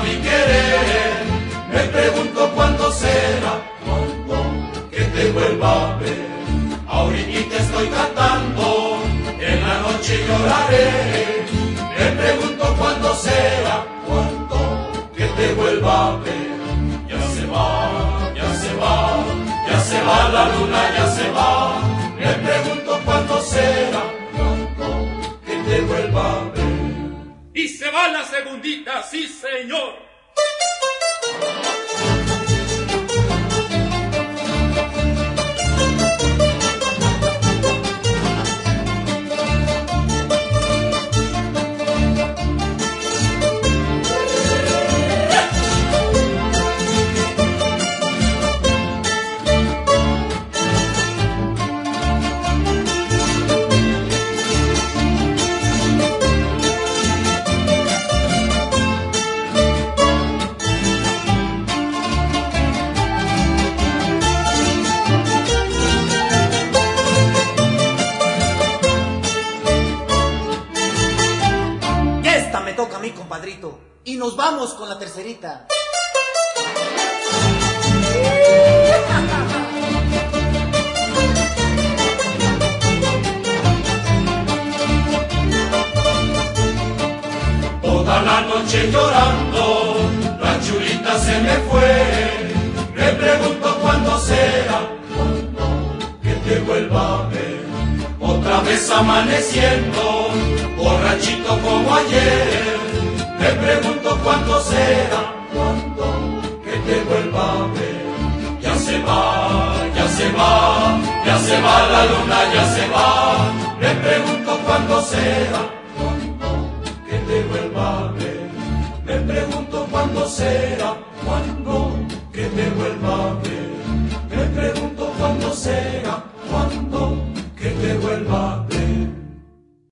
mi querer. Me pregunto cuándo será, cuándo que te vuelva a ver. Ahorita estoy cantando, en la noche lloraré. Me pregunto cuándo será, cuándo que te vuelva a ver. Ya se va, ya se va, ya se va la luna, ya se va. Me pregunto cuándo será, cuándo que te vuelva a ver. Y se va la segundita, sí señor. Me toca a mí, compadrito, y nos vamos con la tercerita. Toda la noche llorando, la chulita se me fue. Me pregunto cuándo será, cuándo que te vuelva a ver. Otra vez amaneciendo, borrachito como ayer. Me pregunto cuándo será, cuándo que te vuelva a ver. Ya se va, ya se va, ya se va la luna, ya se va. Me pregunto cuándo será, cuándo que te vuelva a ver. Me pregunto cuándo será.